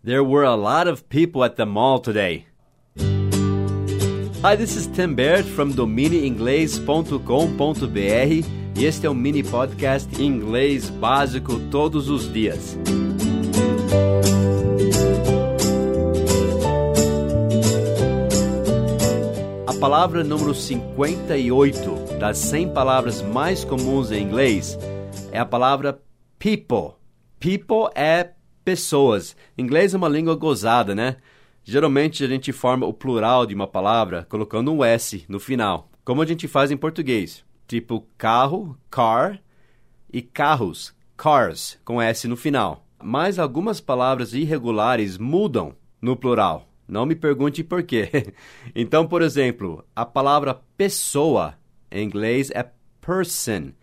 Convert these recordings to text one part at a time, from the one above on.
There were a lot of people at the mall today. Hi, this is Tim Baird from domineinglês.com.br e este é um mini podcast em inglês básico todos os dias. A palavra número 58 das 100 palavras mais comuns em inglês é a palavra people. People é pessoas. Inglês é uma língua gozada, né? Geralmente a gente forma o plural de uma palavra colocando um S no final, como a gente faz em português. Tipo carro, car, e carros, cars, com S no final. Mas algumas palavras irregulares mudam no plural. Não me pergunte por quê. Então, por exemplo, a palavra pessoa em inglês é person.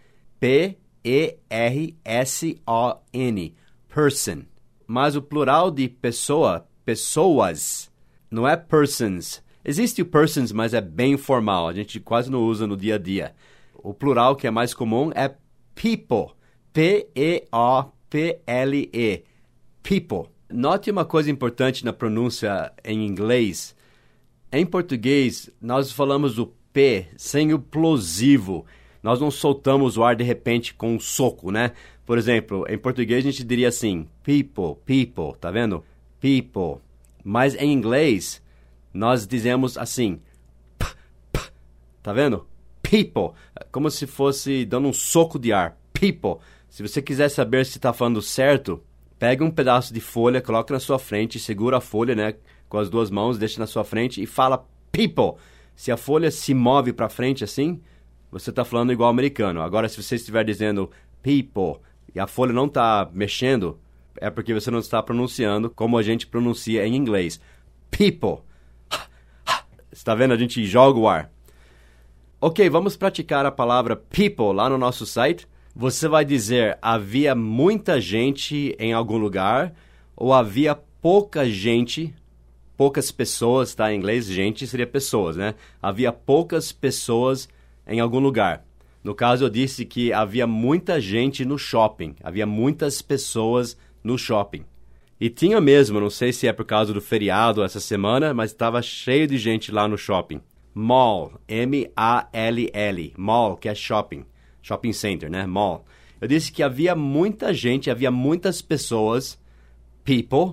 P-E-R-S-O-N. Person. Mas o plural de pessoa, pessoas, não é persons. Existe o persons, mas é bem formal. A gente quase não usa no dia a dia. O plural que é mais comum é people. P-E-O-P-L-E. People. Note uma coisa importante na pronúncia em inglês. Em português, nós falamos o P sem o plosivo. Nós não soltamos o ar de repente com um soco, né? Por exemplo, em português a gente diria assim, people, people, tá vendo? People. Mas em inglês, nós dizemos assim, p, p, tá vendo? People. Como se fosse dando um soco de ar. People. Se você quiser saber se está falando certo, pega um pedaço de folha, coloca na sua frente, segura a folha, né, com as duas mãos, deixa na sua frente e fala people. Se a folha se move para frente assim, você está falando igual americano. Agora, se você estiver dizendo people e a folha não está mexendo, é porque você não está pronunciando como a gente pronuncia em inglês. People. Está vendo? A gente joga o ar. Ok, vamos praticar a palavra people lá no nosso site. Você vai dizer havia muita gente em algum lugar ou havia pouca gente, poucas pessoas, tá? Em inglês, gente seria pessoas, né? Havia poucas pessoas em algum lugar. No caso, eu disse que havia muita gente no shopping. Havia muitas pessoas no shopping. E tinha mesmo, não sei se é por causa do feriado essa semana, mas estava cheio de gente lá no shopping. Mall, M-A-L-L, mall, que é shopping. Shopping center, né? Mall. Eu disse que havia muita gente, havia muitas pessoas, people,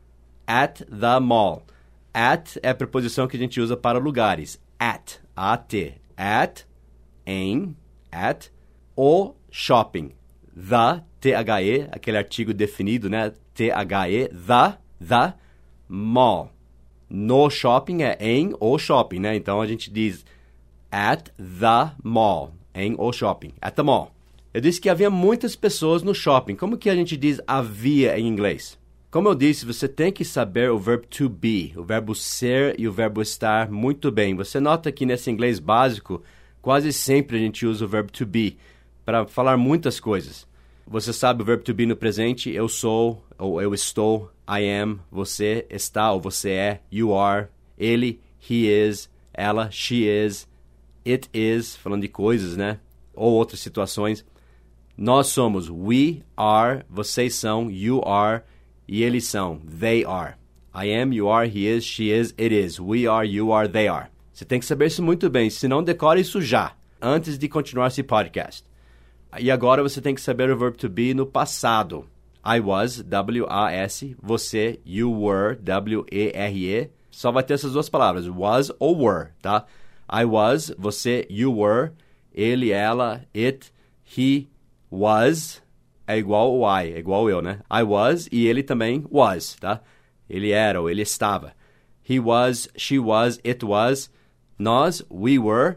at the mall. At é a preposição que a gente usa para lugares. At, A-T. At, em, at, o shopping. The, T-H-E, aquele artigo definido, né? T-H-E, the mall. No shopping é em o shopping, né? Então a gente diz at the mall. Em o shopping, at the mall. Eu disse que havia muitas pessoas no shopping. Como que a gente diz havia em inglês? Como eu disse, você tem que saber o verbo to be, o verbo ser e o verbo estar muito bem. Você nota que nesse inglês básico, quase sempre a gente usa o verbo to be para falar muitas coisas. Você sabe o verbo to be no presente, eu sou, ou eu estou, I am, você está ou você é, you are, ele, he is, ela, she is, it is, falando de coisas, né? Ou outras situações. Nós somos we are, vocês são, you are, e eles são, they are. I am, you are, he is, she is, it is. We are, you are, they are. Você tem que saber isso muito bem, senão decore isso já, antes de continuar esse podcast. E agora você tem que saber o verbo to be no passado. I was, W-A-S, você, you were, W-E-R-E. Só vai ter essas duas palavras, was ou were, tá? I was, você, you were, ele, ela, it, he, was, é igual o I, é igual eu, né? I was e ele também was, tá? Ele era ou ele estava. He was, she was, it was. Nós, we were,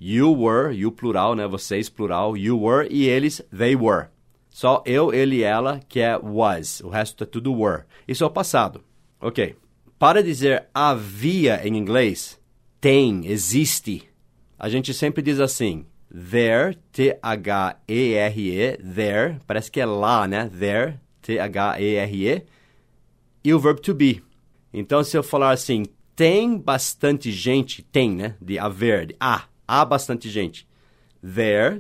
you plural, né? Vocês plural, you were e eles, they were. Só eu, ele e ela, que é was. O resto é tudo were. Isso é o passado. Ok. Para dizer havia em inglês, tem, existe. A gente sempre diz assim, there, T-H-E-R-E, there, parece que é lá, né? There, T-H-E-R-E, e o verbo to be. Então, se eu falar assim, tem bastante gente, tem, né? De haver, de há bastante gente. There,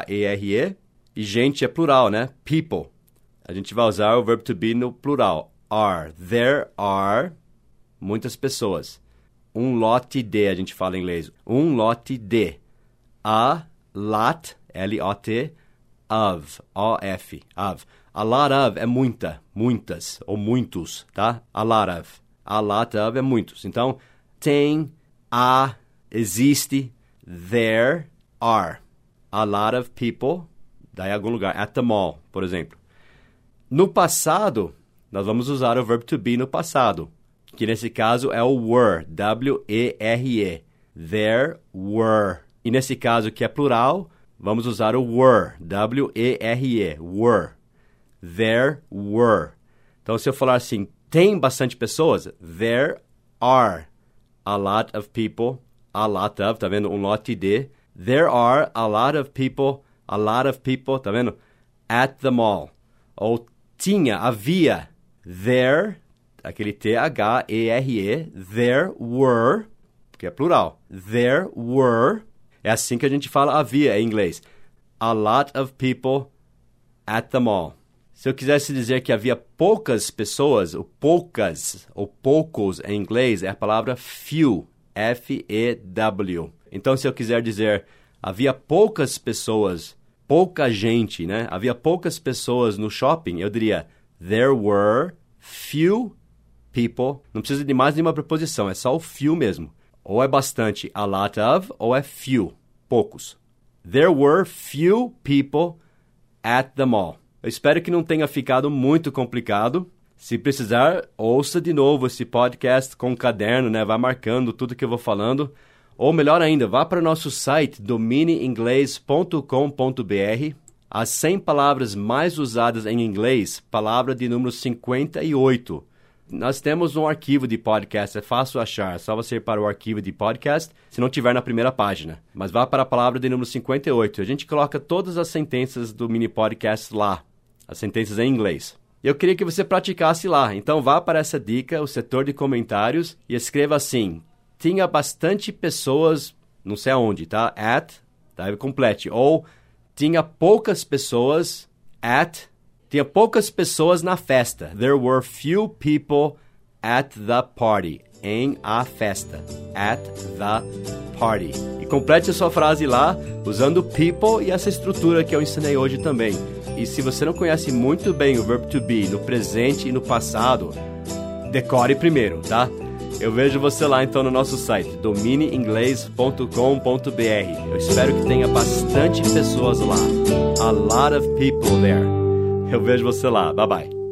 T-H-E-R-E, e gente é plural, né? People. A gente vai usar o verbo to be no plural. are. There are muitas pessoas. Um lote de, a gente fala em inglês. Um lote de. A lot, L-O-T, of, O-F, of. A lot of é muita, muitas, ou muitos, tá? A lot of. A lot of é muitos. Então, tem, há, existe, there are. A lot of people, daí algum lugar, at the mall, por exemplo. No passado, nós vamos usar o verbo to be no passado, que nesse caso é o were, W-E-R-E. There were. E nesse caso que é plural, vamos usar o were, W-E-R-E, were. There were. Então, se eu falar assim, tem bastante pessoas, there are a lot of people, a lot of, tá vendo? Um lote de. There are a lot of people, tá vendo? At the mall. Ou tinha, havia, there, aquele T-H-E-R-E, there were, que é plural. There were, é assim que a gente fala havia em inglês. A lot of people at the mall. Se eu quisesse dizer que havia poucas pessoas, o poucas, ou poucos em inglês, é a palavra few, F-E-W. Então, se eu quiser dizer havia poucas pessoas, pouca gente, né? Havia poucas pessoas no shopping, eu diria there were few people. Não precisa de mais nenhuma preposição, é só o few mesmo. Ou é bastante a lot of, ou é few, poucos. There were few people at the mall. Eu espero que não tenha ficado muito complicado. Se precisar, ouça de novo esse podcast com um caderno, né? Vá marcando tudo que eu vou falando. Ou melhor ainda, vá para o nosso site domineinglês.com.br. As 100 palavras mais usadas em inglês, palavra de número 58. Nós temos um arquivo de podcast, é fácil achar, é só você ir para o arquivo de podcast, se não tiver na primeira página. Mas vá para a palavra de número 58. A gente coloca todas as sentenças do mini podcast lá, as sentenças em inglês. Eu queria que você praticasse lá, então vá para essa dica, o setor de comentários, e escreva assim: tinha bastante pessoas, não sei aonde, tá? At, tá? Complete. Ou tinha poucas pessoas at. Tinha poucas pessoas na festa. There were few people at the party. Em a festa. At the party. E complete a sua frase lá, usando people e essa estrutura que eu ensinei hoje também. E se você não conhece muito bem o verbo to be no presente e no passado, decore primeiro, tá? Eu vejo você lá então no nosso site, domineinglês.com.br. Eu espero que tenha bastante pessoas lá. A lot of people there. Eu vejo você lá. Bye bye.